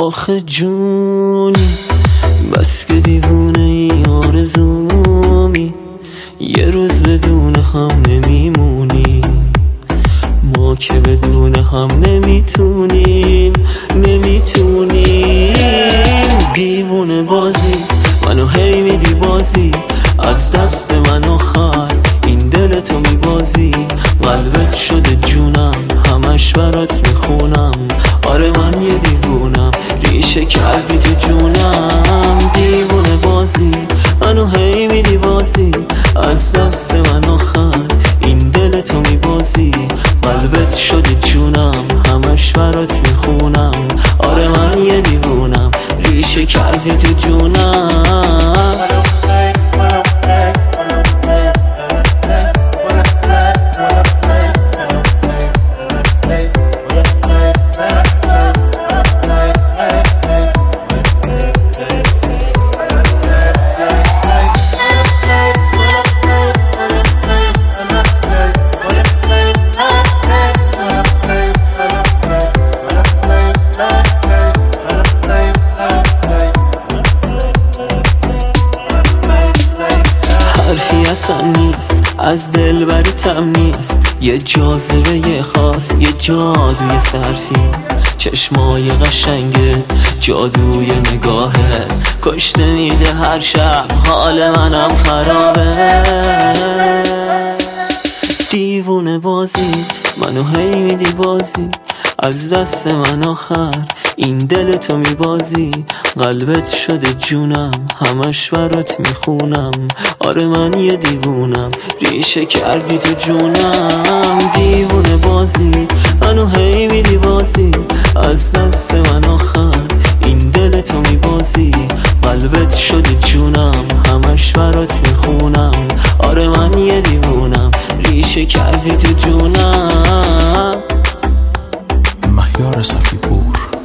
آخه جونی بس که دیوونه ای آرزومی، یه روز بدون هم نمیمونی، ما که بدون هم نمیتونیم. دیوونه بازی منو هی میدی بازی، از دست من آخر این دلتو میبازی. قلبت شده جونم همش برات میخونم، آره من یه دیوونم ریشه کردی تو جونم. دیوونه بازی منو هی میدی بازی، از دست من آخر این دلتو میبازی. قلبت شده جونم همش برات میخونم، آره من یه دیوونم ریشه کردی تو جونم. حرفی اصلا نیست از دل بریتم نیست، یه جاذبه خاص، یه جادوی صرفی. چشمای قشنگه جادوی نگاهت، کشته میده هر شب حال منم خرابه. دیوونه بازی منو هی میدی بازی، از دست من آخر این دلتو میبازی. قلبت شده جونم همش برات میخونم، آره من یه دیوونم ریشه کردی تو جونم. دیوونه بازی منو هی میدی بازی، از دست من آخر این دلتو میبازی. قلبت شده جونم همش برات میخونم، آره من یه دیوونم ریشه کردی تو جونم. مهیار صفی‌پور